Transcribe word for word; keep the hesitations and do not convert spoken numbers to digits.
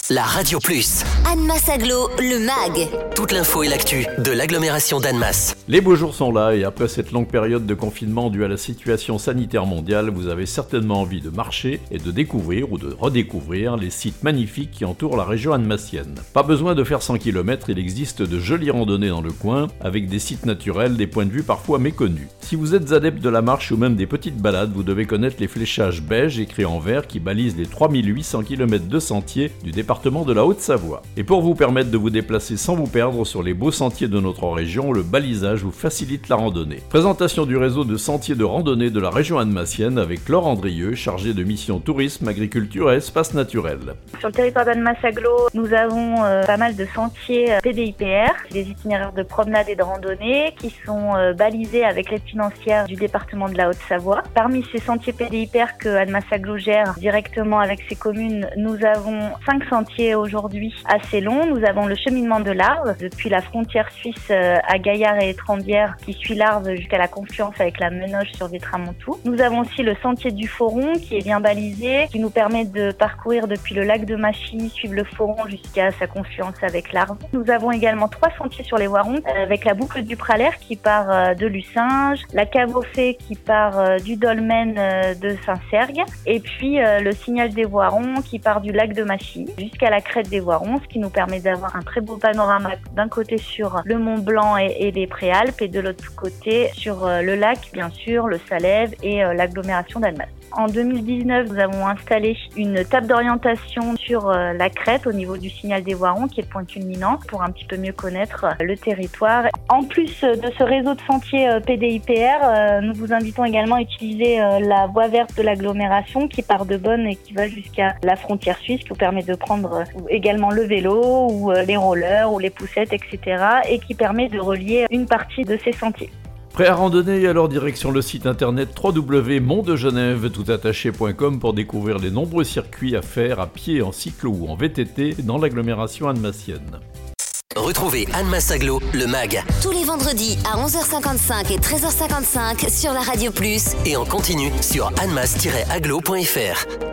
la Radio Plus. Annemasse Agglo, le mag. Toute l'info et l'actu de l'agglomération d'Annemasse. Les beaux jours sont là et après cette longue période de confinement due à la situation sanitaire mondiale, vous avez certainement envie de marcher et de découvrir ou de redécouvrir les sites magnifiques qui entourent la région annemassienne. Pas besoin de faire cent kilomètres, il existe de jolies randonnées dans le coin avec des sites naturels, des points de vue parfois méconnus. Si vous êtes adepte de la marche ou même des petites balades, vous devez connaître les fléchages beige écrits en vert qui balisent les trois mille huit cents kilomètres de sentiers du département de la Haute-Savoie. Et pour vous permettre de vous déplacer sans vous perdre sur les beaux sentiers de notre région, le balisage vous facilite la randonnée. Présentation du réseau de sentiers de randonnée de la région annemassienne avec Laure Andrieux, chargée de mission tourisme, agriculture et espaces naturels. Sur le territoire d'Annemasse Agglo, nous avons euh, pas mal de sentiers euh, P D I P R, des itinéraires de promenade et de randonnée qui sont euh, balisés avec l'aide financière du département de la Haute-Savoie. Parmi ces sentiers P D I P R que Annemasse Agglo gère directement avec ses communes, nous avons cinq sentiers aujourd'hui assez longs. Nous avons le cheminement de l'Arve, depuis la frontière suisse euh, à Gaillard et Étrandière, qui suit l'Arve jusqu'à la confluence avec la Menoge sur Vétramontou. Nous avons aussi le sentier du Foron qui est bien balisé, qui nous permet de parcourir depuis le lac de Machy, suivre le Foron jusqu'à sa confluence avec l'Arve. Nous avons également trois sentiers sur les Voirons, avec la boucle du Praler qui part euh, de Lucinge, la cave aux fées qui part euh, du dolmen euh, de Saint-Sergue, et puis euh, le signal des Voirons qui part du lac de Machy jusqu'à la crête des Voirons, ce qui nous permet d'avoir un très beau panorama d'un côté sur le Mont Blanc et, et les Préalpes et de l'autre côté sur euh, le lac, bien sûr, le Salève et euh, l'agglomération d'Annemasse. En deux mille dix-neuf, nous avons installé une table d'orientation sur euh, la crête au niveau du signal des Voirons, qui est le point culminant, pour un petit peu mieux connaître euh, le territoire. En plus de ce réseau de sentiers euh, P D I P R, euh, nous vous invitons également à utiliser euh, la voie verte de l'agglomération qui part de Bonn et qui va jusqu'à la frontière suisse, qui vous permet de prendre euh, également le vélo ou euh, les rollers ou les poussettes, et cetera, et qui permet de relier une partie de ces sentiers. Prêt à randonner, alors direction le site internet w w w point mont de genève tout attaché point com pour découvrir les nombreux circuits à faire à pied, en cyclo ou en V T T dans l'agglomération annemassienne. Retrouvez Annemasse Agglo, le mag. Tous les vendredis à onze heures cinquante-cinq et treize heures cinquante-cinq sur la Radio Plus. Et en continu sur annemasse tiret agglo point f r.